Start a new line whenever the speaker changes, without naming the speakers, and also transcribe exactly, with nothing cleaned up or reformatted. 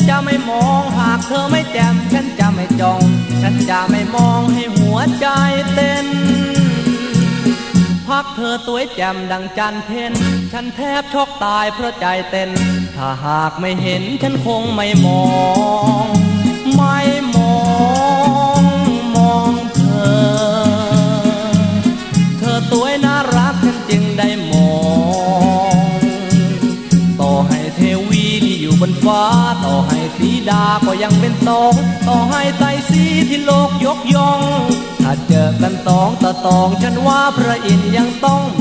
จะไม่มองหากเธอไม่แจ่มฉันจะไม่จ้องฉันจะไม่มองให้หัวใจเต้นพักเธอสวยแจ่มดังจันเพ็ญฉันแทบช็อกตายเพราะใจเต้นถ้าหากไม่เห็นฉันคงไม่มองไม่มองมองเธอเธอสวยน่ารักฉันจึงได้มองต่อให้เทวีที่อยู่บนฟ้าต่อให้สีดาก็ยังเป็นสองต่อให้ไตรสีที่โลกยกย่องถ้าเจอกันสองต่อสองฉันว่าพระอินทร์ยังต้อง